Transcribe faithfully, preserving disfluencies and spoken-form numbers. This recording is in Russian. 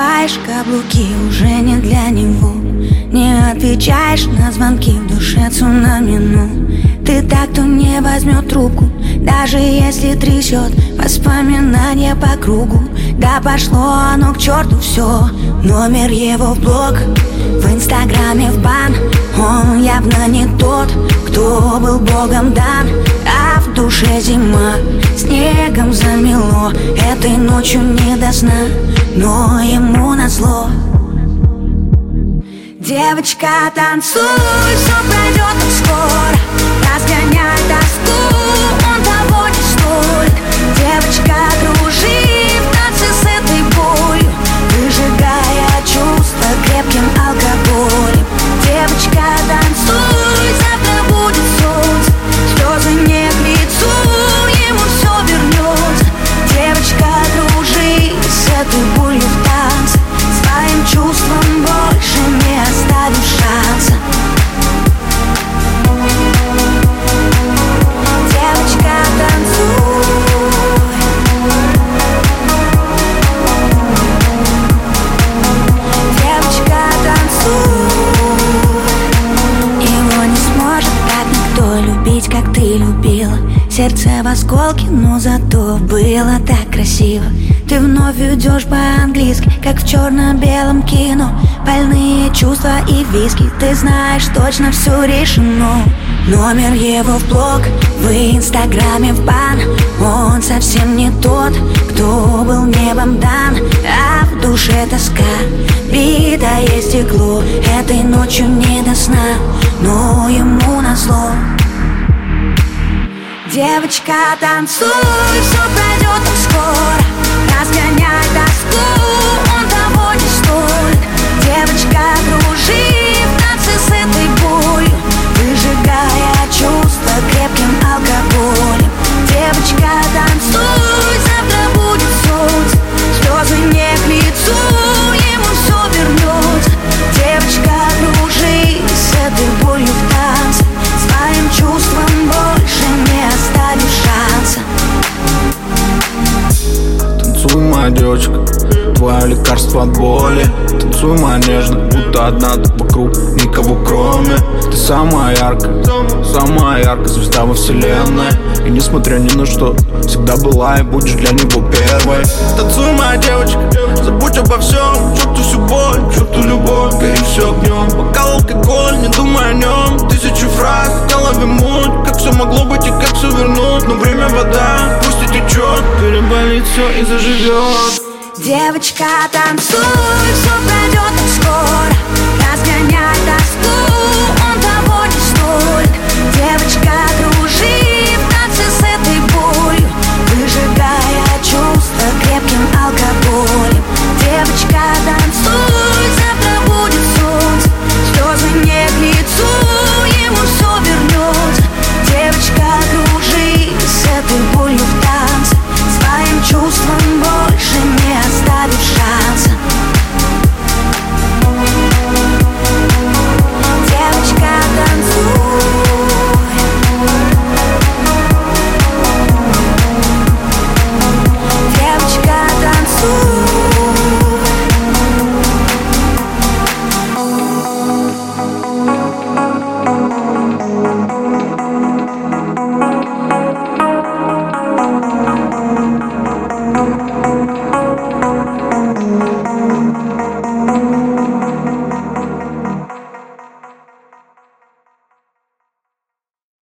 надеваешь каблуки, уже не для него. Не отвечаешь на звонки, в душе цунами, ну ты так, кто не возьмет трубку, даже если трясет воспоминания по кругу. Да пошло оно к черту все, номер его в блог, в инстаграме в бан. Он явно не тот, кто был богом дан. А в душе зима, снегом замело. Этой ночью не до сна, но ему назло. Девочка, танцуй, все пройдет так скоро. Разгоняй тоску, он того не стоит. Девочка, кружи в танце с этой болью, выжигая чувства крепким алкоголем. Девочка, танцуй, завтра будет солнце, слезы не к лицу, ему все вернется. Девочка, кружи с этой болью в танце, своим чувством больше не оставишь шанса. Девочка, танцуй. Девочка, танцуй. Его не сможет так никто любить, как ты любила. Сердце в осколке, но зато было так красиво. Ты вновь идешь по-английски, как в черно-белом кино. Больные чувства и виски, ты знаешь, точно все решено. Номер его в блог, в инстаграме в бан. Он совсем не тот, кто был небом дан. А в душе тоска, битое стекло. Этой ночью не до сна, но ему назло. Девочка, танцуй, все пройдет так скоро. Разгоняй тоску, он того не стоит. Девочка, кружи в танце с этой болью, выжигая чувства крепким алкоголем. Девочка, танцуй, завтра будет солнце, слезы не к лицу, ему все вернется. Девочка, кружи с этой болью в танце, своим чувством больше не оставишь шанса. Танцуй, моя девочка, твое лекарство от боли. Танцуй, моя нежная, будто одна ты вокруг, никого кроме. Ты самая яркая, самая яркая звезда во вселенной. И несмотря ни на что, всегда была и будешь для него первой. Танцуй, моя девочка, забудь обо всем, черту всю боль, черту любовь, гори все огнем. Бокал, алкоголь, не думай о нем. Тысячи фраз, в голове муть, как все могло быть и как все вернуть. Но время вода, пусть и течет, переболит все и заживет. Девочка, танцуй, все пройдет так скоро. Разгоняй тоску, он того не стоит. Девочка,